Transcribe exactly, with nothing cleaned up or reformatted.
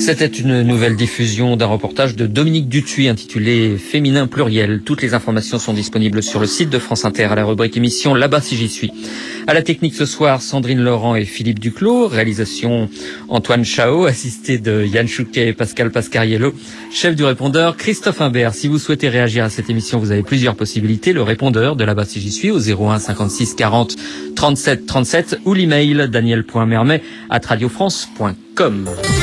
C'était une nouvelle diffusion d'un reportage de Dominique Dutuy intitulé Féminin pluriel. Toutes les informations sont disponibles sur le site de France Inter à la rubrique émission Là-bas si j'y suis. À la technique ce soir, Sandrine Laurent et Philippe Duclos. Réalisation Antoine Chao, assisté de Yann Chouquet et Pascal Pascariello. Chef du répondeur Christophe Imbert. Si vous souhaitez réagir à cette émission, vous avez plusieurs possibilités. Le répondeur de Là-bas si j'y suis au zéro un cinquante-six quarante trente-sept trente-sept ou l'email daniel point mermet arobase radiofrance point com.